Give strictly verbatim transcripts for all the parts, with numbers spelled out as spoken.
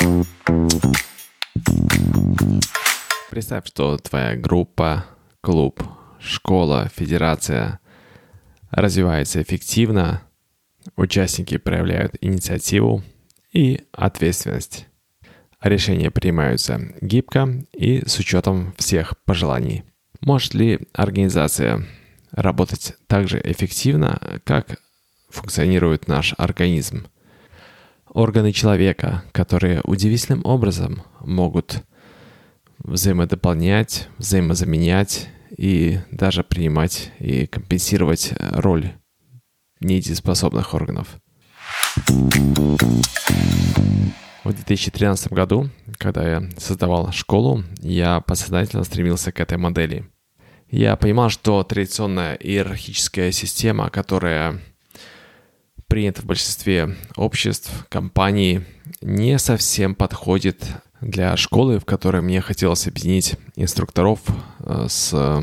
Представь, что твоя группа, клуб, школа, федерация развивается эффективно, участники проявляют инициативу и ответственность. Решения принимаются гибко и с учетом всех пожеланий. Может ли организация работать так же эффективно, как функционирует наш организм? Органы человека, которые удивительным образом могут взаимодополнять, взаимозаменять и даже принимать и компенсировать роль недееспособных органов. В две тысячи тринадцатом году, когда я создавал школу, я подсознательно стремился к этой модели. Я понимал, что традиционная иерархическая система, которая принята в большинстве обществ, компаний, не совсем подходит для школы, в которой мне хотелось объединить инструкторов с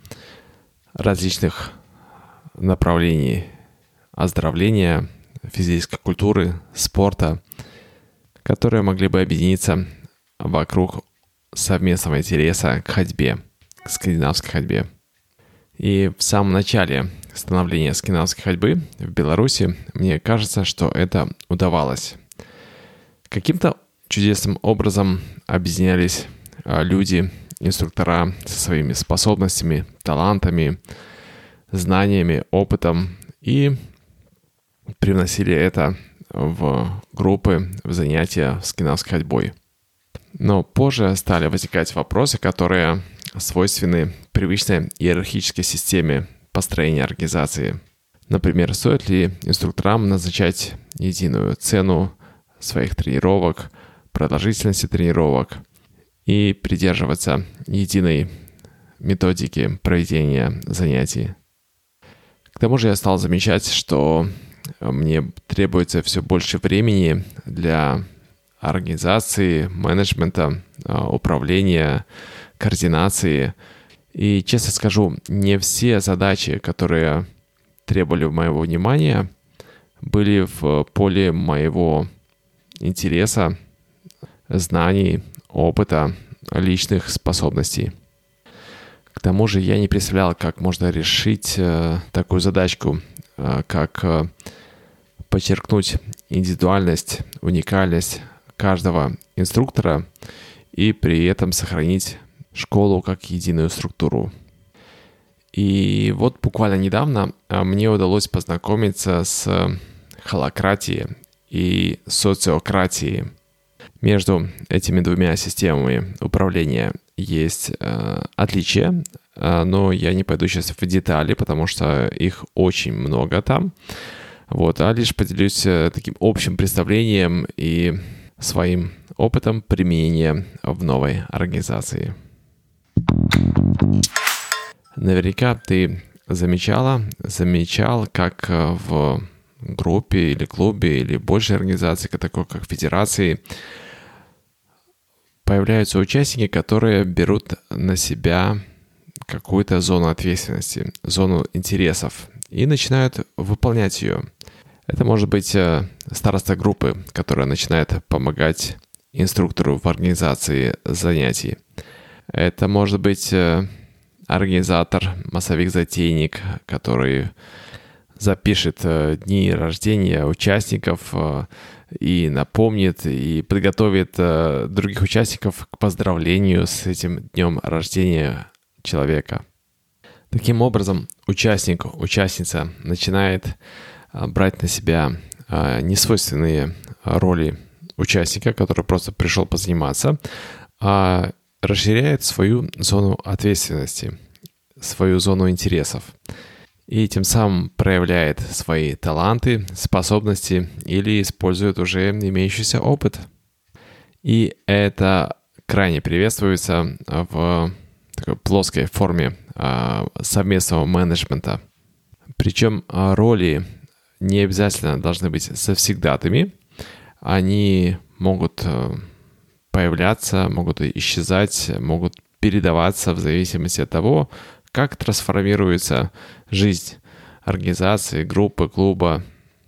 различных направлений оздоровления, физической культуры, спорта, которые могли бы объединиться вокруг совместного интереса к ходьбе, к скандинавской ходьбе. И в самом начале становления скандинавской ходьбы в Беларуси мне кажется, что это удавалось. Каким-то чудесным образом объединялись люди, инструктора со своими способностями, талантами, знаниями, опытом и привносили это в группы, в занятия скандинавской ходьбой. Но позже стали возникать вопросы, которые свойственны привычной иерархической системе построения организации. Например, стоит ли инструкторам назначать единую цену своих тренировок, продолжительности тренировок и придерживаться единой методики проведения занятий. К тому же я стал замечать, что мне требуется все больше времени для организации, менеджмента, управления, координации. И, честно скажу, не все задачи, которые требовали моего внимания, были в поле моего интереса, знаний, опыта, личных способностей. К тому же я не представлял, как можно решить э, такую задачку, э, как э, подчеркнуть индивидуальность, уникальность каждого инструктора и при этом сохранить школу как единую структуру. И вот буквально недавно мне удалось познакомиться с холакратией и социократией. Между этими двумя системами управления есть э, отличия, э, но я не пойду сейчас в детали, потому что их очень много там. Вот, а лишь поделюсь э, таким общим представлением и своим опытом применения в новой организации. Наверняка ты замечала, замечал, как в группе или клубе или большей организации, такой как федерации, появляются участники, которые берут на себя какую-то зону ответственности, зону интересов и начинают выполнять ее. Это может быть староста группы, которая начинает помогать инструктору в организации занятий. Это может быть организатор, массовик-затейник, который запишет дни рождения участников и напомнит, и подготовит других участников к поздравлению с этим днем рождения человека. Таким образом, участник, участница начинает брать на себя несвойственные роли участника, который просто пришел позаниматься, а расширяет свою зону ответственности, свою зону интересов. И тем самым проявляет свои таланты, способности или использует уже имеющийся опыт. И это крайне приветствуется в такой плоской форме совместного менеджмента. Причем роли не обязательно должны быть завсегдатыми. Они могут появляться, могут исчезать, могут передаваться в зависимости от того, как трансформируется жизнь организации, группы, клуба.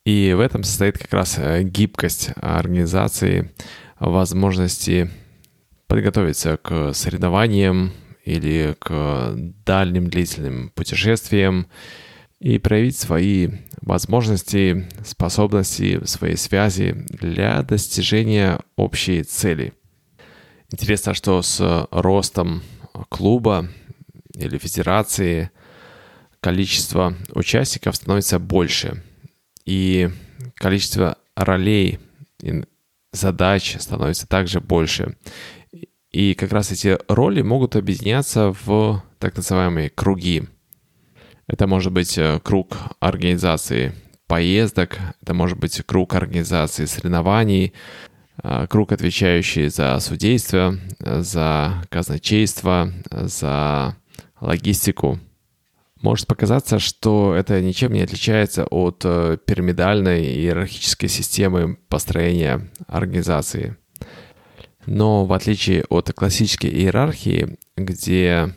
И в этом состоит как раз гибкость организации, возможности подготовиться к соревнованиям или к дальним длительным путешествиям и проявить свои возможности, способности, свои связи для достижения общей цели. Интересно, что с ростом клуба или федерации количество участников становится больше, и количество ролей и задач становится также больше. И как раз эти роли могут объединяться в так называемые круги. Это может быть круг организации поездок, это может быть круг организации соревнований, круг, отвечающий за судейство, за казначейство, за логистику. Может показаться, что это ничем не отличается от пирамидальной иерархической системы построения организации. Но в отличие от классической иерархии, где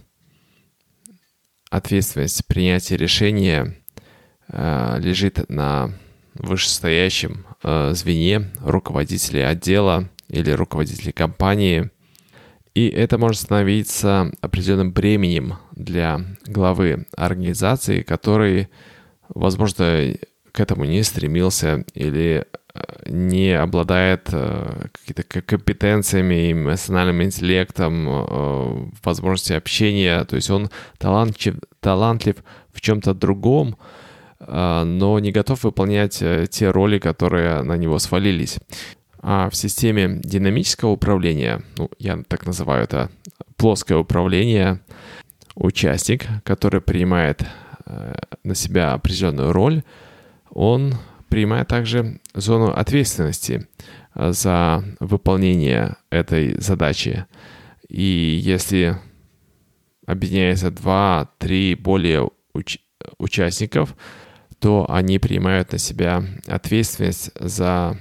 ответственность принятия решения э, лежит на вышестоящем э, звене руководителей отдела или руководителей компании, и это может становиться определенным бременем для главы организации, который, возможно, к этому не стремился или не обладает э, какими-то компетенциями, эмоциональным интеллектом, э, возможностью общения. То есть он талантлив, талантлив в чем-то другом, э, но не готов выполнять э, те роли, которые на него свалились. А в системе динамического управления, ну, я так называю это плоское управление, участник, который принимает э, на себя определенную роль, он принимает также зону ответственности за выполнение этой задачи. И если объединяется два-три более уч- участников, то они принимают на себя ответственность за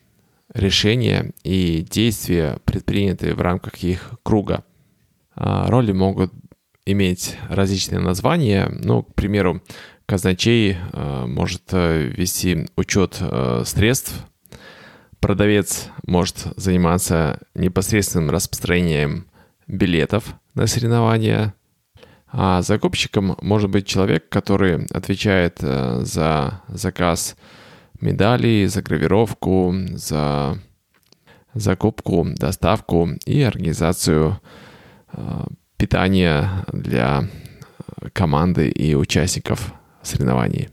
решения и действия, предпринятые в рамках их круга. Роли могут иметь различные названия. Ну, к примеру, казначей э, может э, вести учет э, средств, продавец может заниматься непосредственным распространением билетов на соревнования, а закупщиком может быть человек, который отвечает э, за заказ медалей, за гравировку, за закупку, доставку и организацию э, питания для команды и участников соревнований.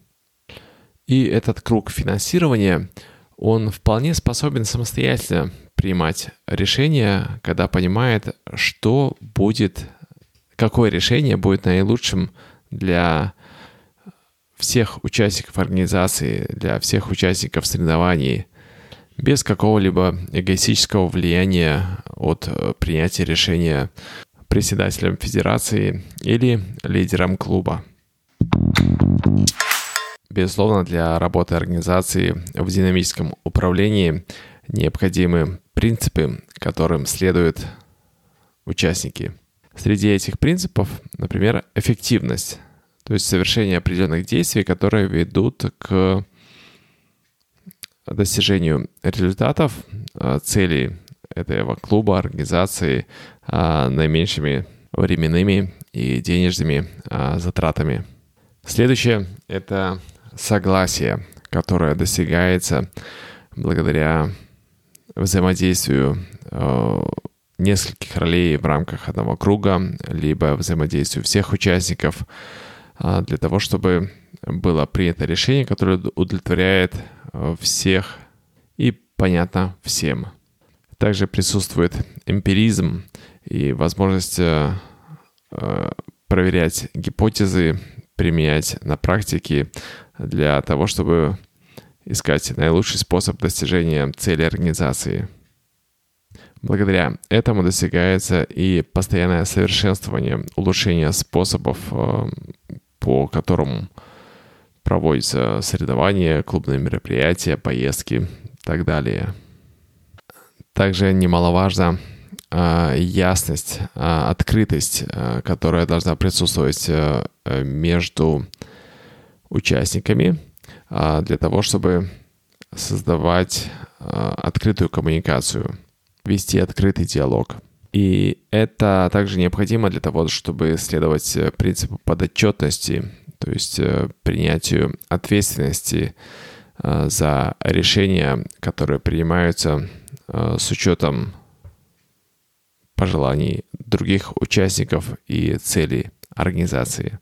И этот круг финансирования, он вполне способен самостоятельно принимать решения, когда понимает, что будет, какое решение будет наилучшим для всех участников организации, для всех участников соревнований, без какого-либо эгоистического влияния от принятия решения председателем федерации или лидером клуба. Безусловно, для работы организации в динамическом управлении необходимы принципы, которым следуют участники. Среди этих принципов, например, эффективность, то есть совершение определенных действий, которые ведут к достижению результатов, целей этого клуба, организации наименьшими временными и денежными затратами. Следующее – это согласие, которое достигается благодаря взаимодействию э, нескольких ролей в рамках одного круга, либо взаимодействию всех участников э, для того, чтобы было принято решение, которое удовлетворяет э, всех и понятно всем. Также присутствует эмпиризм и возможность э, э, проверять гипотезы, применять на практике для того, чтобы искать наилучший способ достижения цели организации. Благодаря этому достигается и постоянное совершенствование, улучшение способов, по которым проводятся соревнования, клубные мероприятия, поездки и так далее. Также немаловажно ясность, открытость, которая должна присутствовать между участниками для того, чтобы создавать э, открытую коммуникацию, вести открытый диалог. И это также необходимо для того, чтобы следовать принципу подотчетности, то есть э, принятию ответственности э, за решения, которые принимаются э, с учетом пожеланий других участников и целей организации.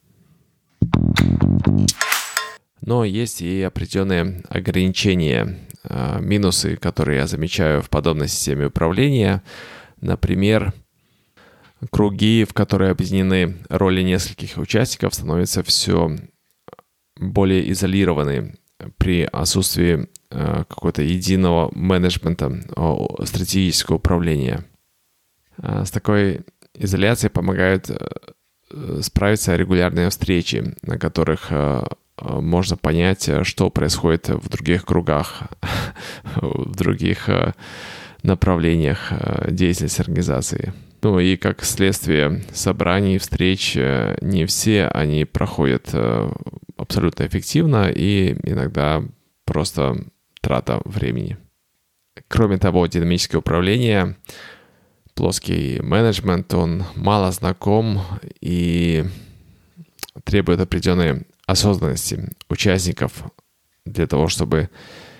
Но есть и определенные ограничения, минусы, которые я замечаю в подобной системе управления. Например, круги, в которые объединены роли нескольких участников, становятся все более изолированы при отсутствии какого-то единого менеджмента, стратегического управления. С такой изоляцией помогают справиться регулярные встречи, на которых можно понять, что происходит в других кругах, в других направлениях деятельности организации. Ну и как следствие собраний, встреч, не все они проходят абсолютно эффективно и иногда просто трата времени. Кроме того, динамическое управление, плоский менеджмент, он мало знаком и требует определенной осознанности участников для того, чтобы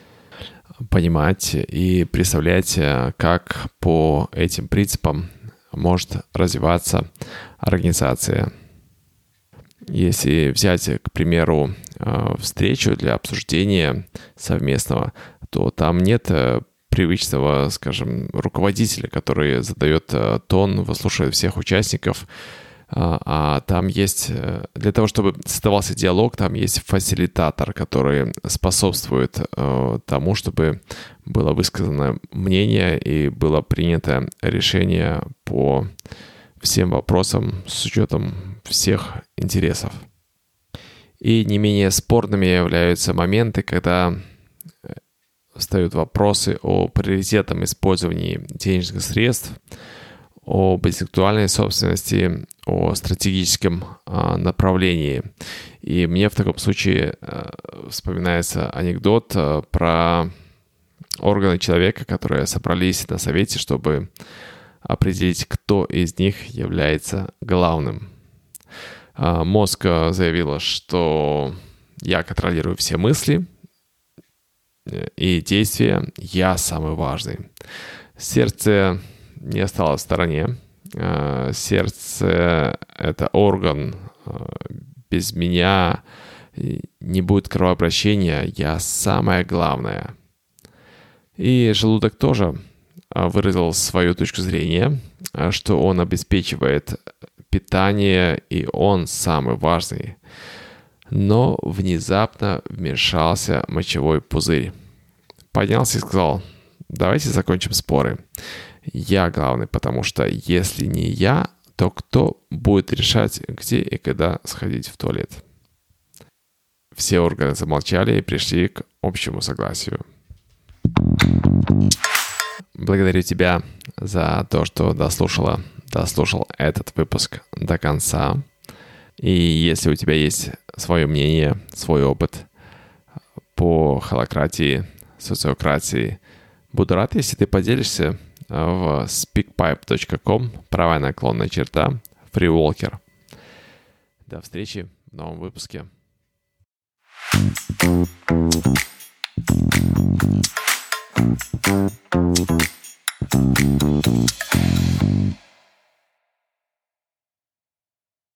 понимать и представлять, как по этим принципам может развиваться организация. Если взять, к примеру, встречу для обсуждения совместного, то там нет привычного, скажем, руководителя, который задает тон, выслушивает всех участников, а там есть, для того, чтобы создавался диалог, там есть фасилитатор, который способствует тому, чтобы было высказано мнение и было принято решение по всем вопросам с учетом всех интересов. И не менее спорными являются моменты, когда встают вопросы о приоритетном использовании денежных средств, об интеллектуальной собственности, о стратегическом а, направлении. И мне в таком случае а, вспоминается анекдот а, про органы человека, которые собрались на совете, чтобы определить, кто из них является главным. А, мозг заявила, что я контролирую все мысли и действия, я самый важный. Сердце не осталось в стороне. Сердце — это орган. Без меня не будет кровообращения. Я самое главное. И желудок тоже выразил свою точку зрения, что он обеспечивает питание, и он самый важный. Но внезапно вмешался мочевой пузырь. Поднялся и сказал: давайте закончим споры. Я главный, потому что если не я, то кто будет решать, где и когда сходить в туалет? Все органы замолчали и пришли к общему согласию. Благодарю тебя за то, что дослушала, дослушал этот выпуск до конца. И если у тебя есть свое мнение, свой опыт по холакратии, социократии, буду рад, если ты поделишься в speakpipe точка ком, правая наклонная черта, freewalker. До встречи в новом выпуске. Thank you.